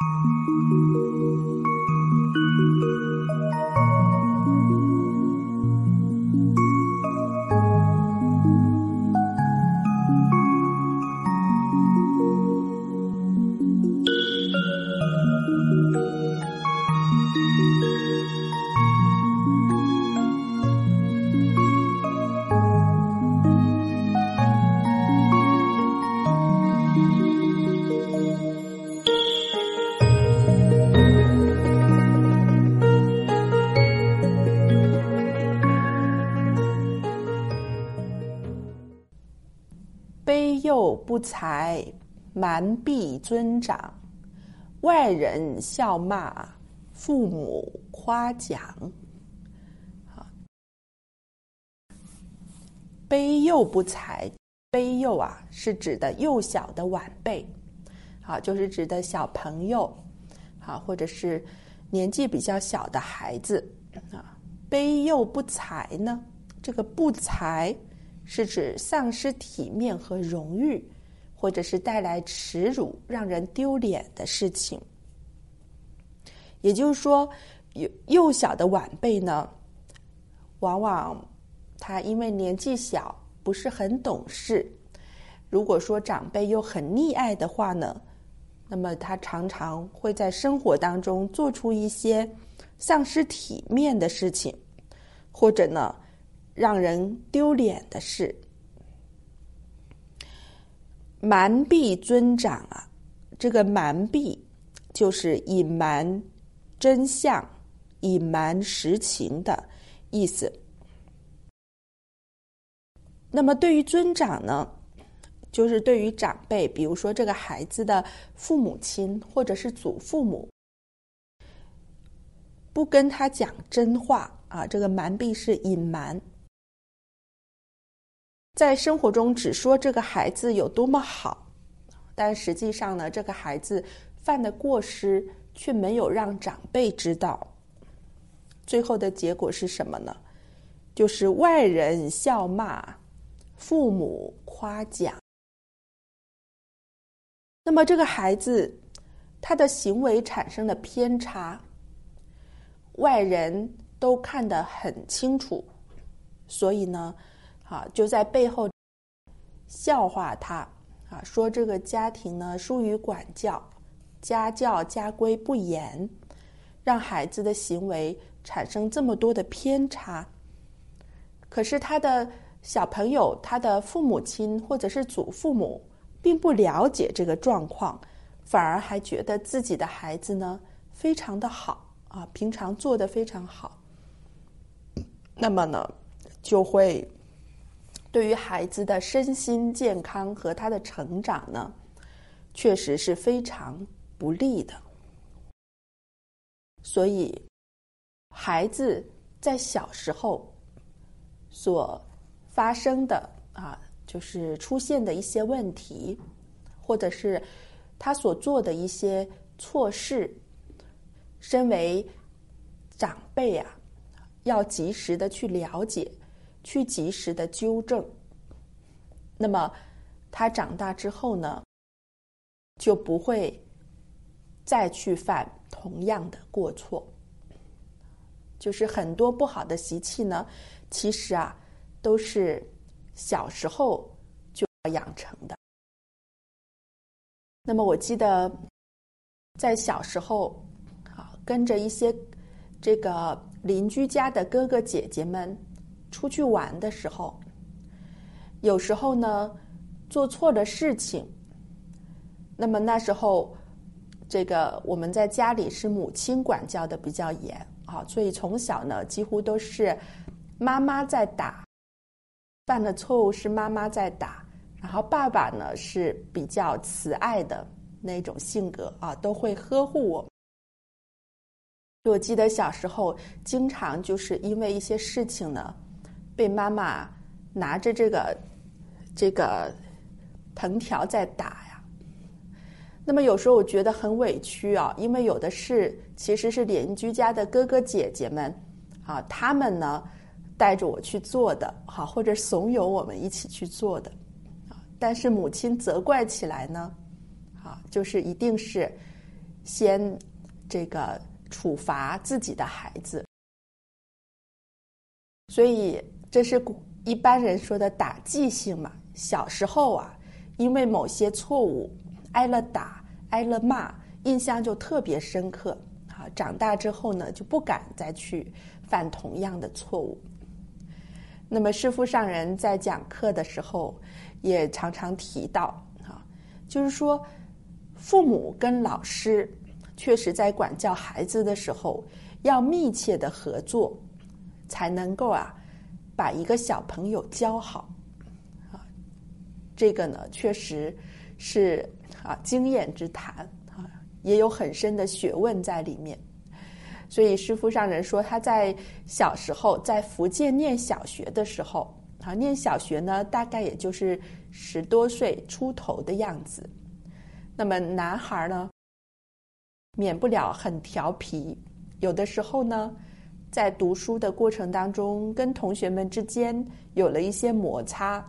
卑幼不才，蛮婢尊长，外人笑骂，父母夸奖。卑幼不才，卑幼啊是指的幼小的晚辈，就是指的小朋友，或者是年纪比较小的孩子。卑幼不才呢，这个不才是指丧失体面和荣誉，或者是带来耻辱、让人丢脸的事情。也就是说，幼小的晚辈呢，往往他因为年纪小，不是很懂事。如果说长辈又很溺爱的话呢，那么他常常会在生活当中做出一些丧失体面的事情，或者呢让人丢脸的事。瞒蔽尊长啊，这个瞒蔽就是隐瞒真相、隐瞒实情的意思。那么对于尊长呢，就是对于长辈，比如说这个孩子的父母亲或者是祖父母，不跟他讲真话啊，这个瞒蔽是隐瞒。在生活中只说这个孩子有多么好，但实际上呢，这个孩子犯的过失却没有让长辈知道。最后的结果是什么呢？就是外人笑骂，父母夸奖。那么这个孩子他的行为产生了偏差，外人都看得很清楚，所以呢就在背后笑话他说这个家庭呢疏于管教，家教家规不严，让孩子的行为产生这么多的偏差。可是他的小朋友，他的父母亲或者是祖父母并不了解这个状况，反而还觉得自己的孩子呢非常的好平常做得非常好。那么呢就会对于孩子的身心健康和他的成长呢，确实是非常不利的。所以孩子在小时候所发生的就是出现的一些问题，或者是他所做的一些错事，身为长辈要及时的去了解，去及时的纠正。那么他长大之后呢，就不会再去犯同样的过错。就是很多不好的习气呢，其实都是小时候就要养成的。那么我记得在小时候跟着一些这个邻居家的哥哥姐姐们出去玩的时候，有时候呢做错了事情，那么那时候这个我们在家里是母亲管教的比较严所以从小呢几乎都是妈妈在打，犯了错误是妈妈在打，然后爸爸呢是比较慈爱的那种性格都会呵护我。我记得小时候经常就是因为一些事情呢，被妈妈拿着这个藤条在打呀。那么有时候我觉得很委屈因为有的事其实是邻居家的哥哥姐姐们他们呢带着我去做的或者怂恿我们一起去做的但是母亲责怪起来呢就是一定是先这个处罚自己的孩子。所以这是一般人说的打记性嘛。小时候啊，因为某些错误挨了打挨了骂，印象就特别深刻啊。长大之后呢，就不敢再去犯同样的错误。那么师父上人在讲课的时候也常常提到啊，就是说父母跟老师确实在管教孩子的时候要密切的合作，才能够把一个小朋友教好啊。这个呢确实是经验之谈啊，也有很深的学问在里面。所以师父上人说，他在小时候在福建念小学的时候念小学呢大概也就是10多岁出头的样子。那么男孩呢免不了很调皮，有的时候呢在读书的过程当中跟同学们之间有了一些摩擦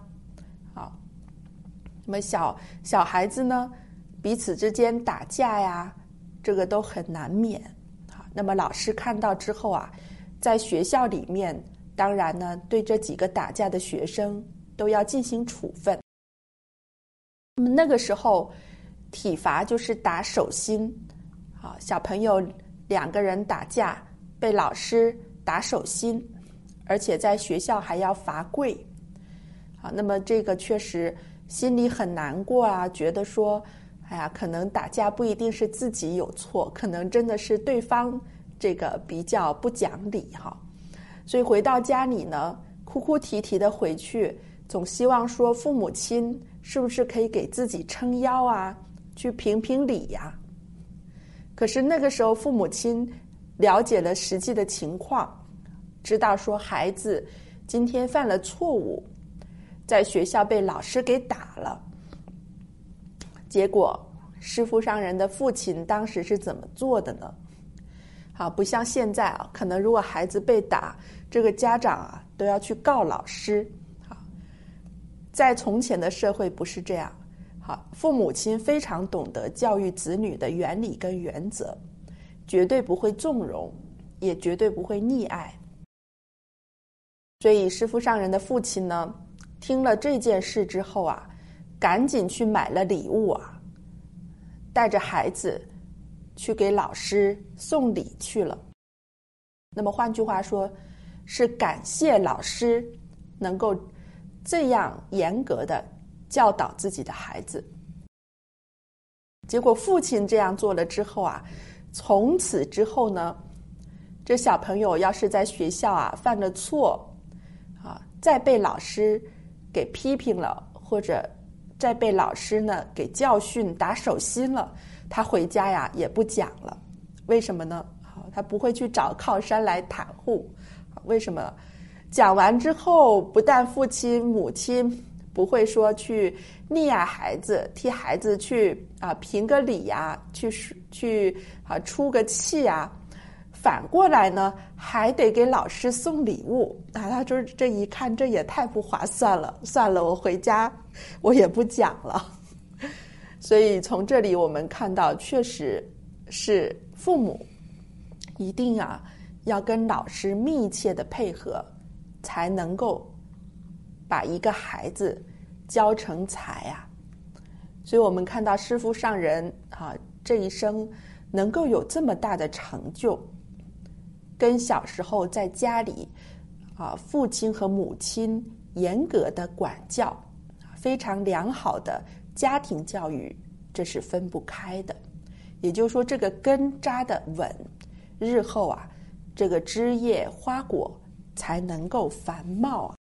那么小孩子呢彼此之间打架呀，这个都很难免。那么老师看到之后在学校里面当然呢对这几个打架的学生都要进行处分。那么那个时候体罚就是打手心小朋友2个人打架被老师打手心，而且在学校还要罚跪那么这个确实心里很难过觉得说可能打架不一定是自己有错，可能真的是对方这个比较不讲理所以回到家里呢哭哭啼啼的回去，总希望说父母亲是不是可以给自己撑腰去评评理可是那个时候父母亲了解了实际的情况，知道说孩子今天犯了错误，在学校被老师给打了。结果师父上人的父亲当时是怎么做的呢？不像现在可能如果孩子被打，这个家长都要去告老师。在从前的社会不是这样。父母亲非常懂得教育子女的原理跟原则，绝对不会纵容，也绝对不会溺爱。所以师父上人的父亲呢，听了这件事之后赶紧去买了礼物带着孩子去给老师送礼去了。那么换句话说，是感谢老师能够这样严格的教导自己的孩子。结果父亲这样做了之后从此之后呢，这小朋友要是在学校犯了错再被老师给批评了，或者再被老师呢给教训打手心了，他回家也不讲了。为什么呢？他不会去找靠山来袒护。为什么？讲完之后，不但父亲母亲不会说去溺爱孩子，替孩子去评个理去出个气反过来呢还得给老师送礼物他说这一看这也太不划算了，算了，我回家我也不讲了。所以从这里我们看到，确实是父母一定要跟老师密切的配合，才能够把一个孩子教成才所以我们看到师父上人这一生能够有这么大的成就，跟小时候在家里父亲和母亲严格的管教，非常良好的家庭教育，这是分不开的。也就是说，这个根扎的稳，日后这个枝叶花果才能够繁茂